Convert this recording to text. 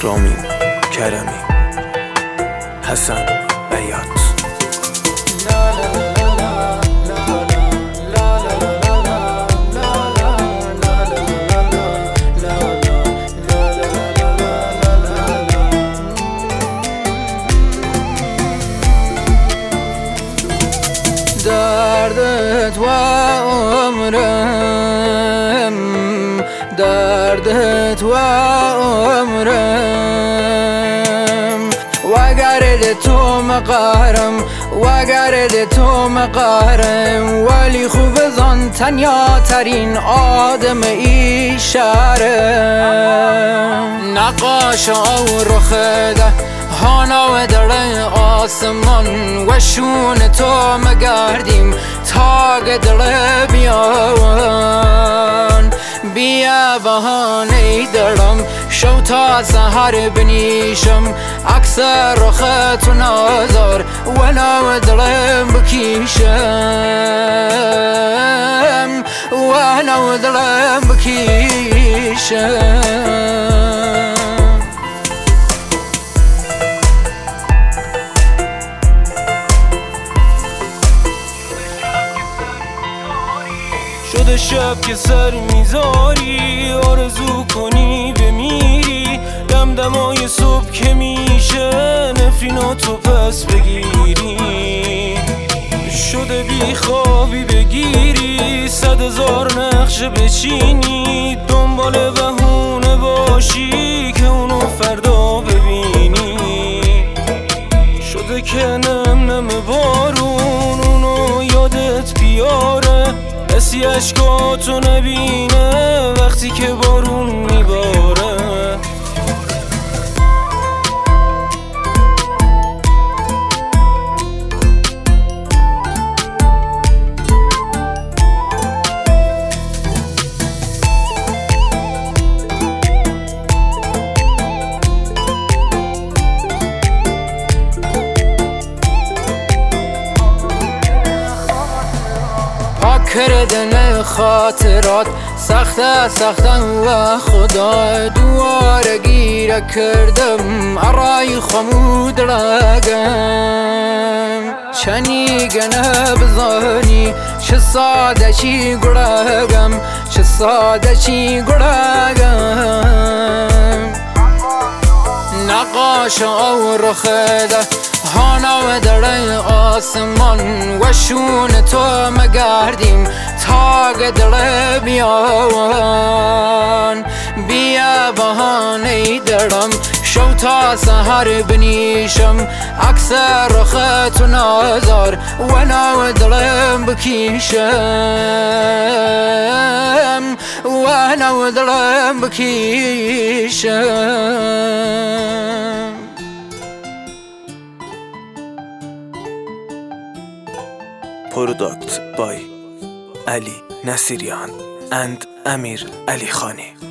رامین کرمی، حسن بیات. دردت و عمرم، دردت و عمرم، وگرد تو مقهرم، وگرد تو مقهرم، ولی خوب زن تنیا ترین آدم ای شهرم. نقاش او رخده هانا و در آسمان و شون تو مگردیم تا قدر بیان. بیا بهانه دارم شو تا سحر بنیشم، عکس رخت و نازار ولا دلم بکیشم، ولا دلم بکیشم. شده شب که سر میذاری، آرزو کنی بمیری، دمدمای صبح که میشه نفریناتو پس بگیری. شده بی خوابی بگیری، 100,000 نقشه بچینی، دنبال بهونه باشی که اونو فردا ببینی. شده که نم نم بارون اونو یادت بیاره، کسی اشکاتو نبینه وقتی که بارون میباره. کردن خاطرات سخته سختن و خدا دواره گیره کردم ارای خمود رگم. چنی گنه بزانی چه ساده چی گرگم، چه ساده چی گرگم. نقاش او رخده هانا و در آسمان و شون تو مگردیم تا قدر بیان. بیا بهانه دارم شو تا سحر بنیشم، عکس رخت و نازار ولا دلم بکیشم، ولا دلم بکیشم. Product by Ali Nasirian and Amir Ali Khani.